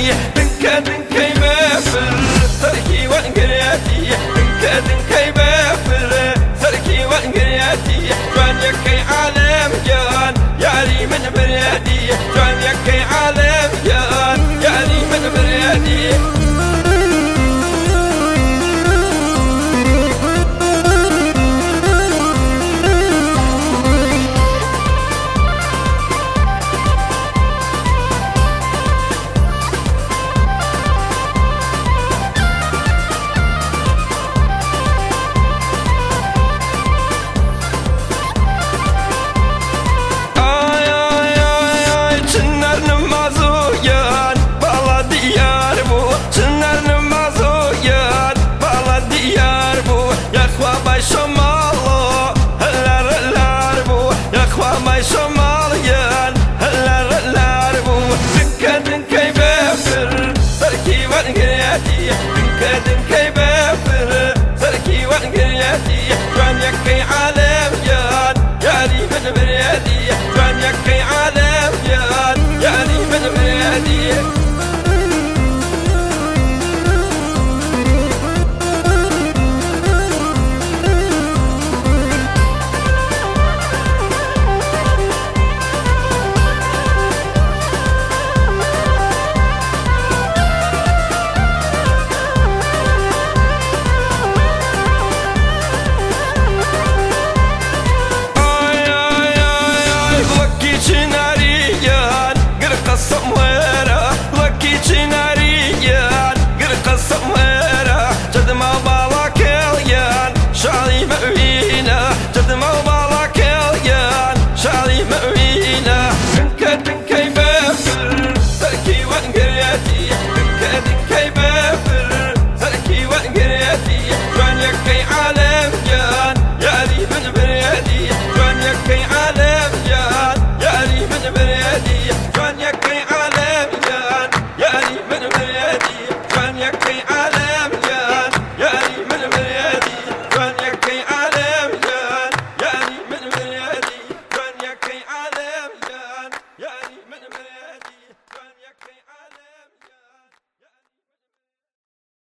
بريادي دنكا دنكا يبافر سركي وانقرياتي دنكا دنكا يبافر سركي وانقرياتي جوان يكي عالم جان ياري من بريادي جوان يكي عالم جان ياري من بريادي شماليان هلا هلا ربو دنكا دنكا يبافر سركي وانقرياتي دنكا دنكا يبافر سركي وانقرياتي جوان يكي عالم جان ياري من بريادي جوان يكي عالم جان ياري من بريادي